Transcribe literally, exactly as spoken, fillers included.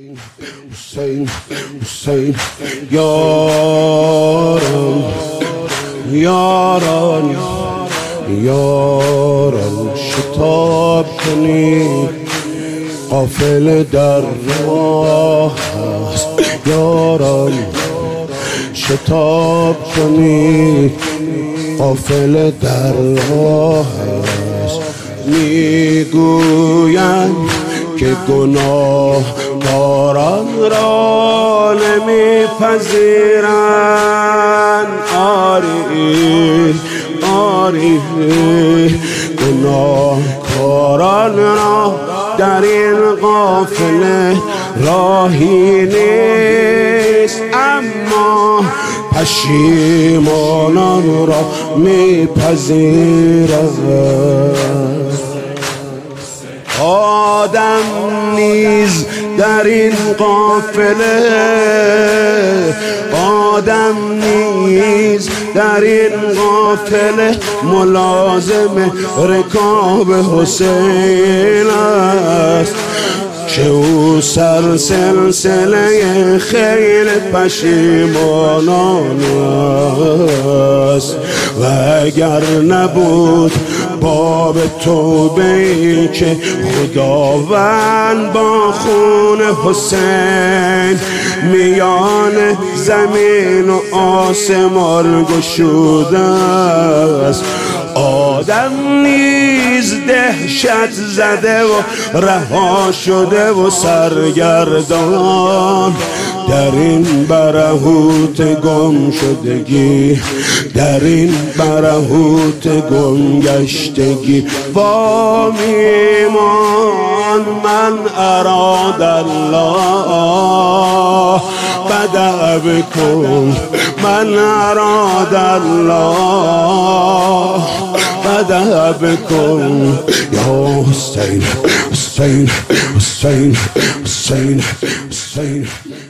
حسین حسین یاران یاران یاران شتاب کنید قافله در راه است یاران شتاب کنید قافله در راه است میگویند که گناه کاران را نمیپذیرند آری آری گناه کاران را در این قافله راهی نیست اما پشیمانان را میپذیرند آدم نیز در این قافله آدم نیز در این قافله ملازم رکاب حسین است که او سر سلسله خیل پشیمانان است و اگر نبود باب توبه‌ای که خداوند با خون حسین میان زمین و آسمان گشوده است آدم نیز دهشت زده و رها شده و سرگردان در این برهوت گم شدگی در این برهوت گم گشتگی با میمان من اراد الله بدأ بکن من اراد الله بدأ بکن یا حسین حسین حسین حسین حسین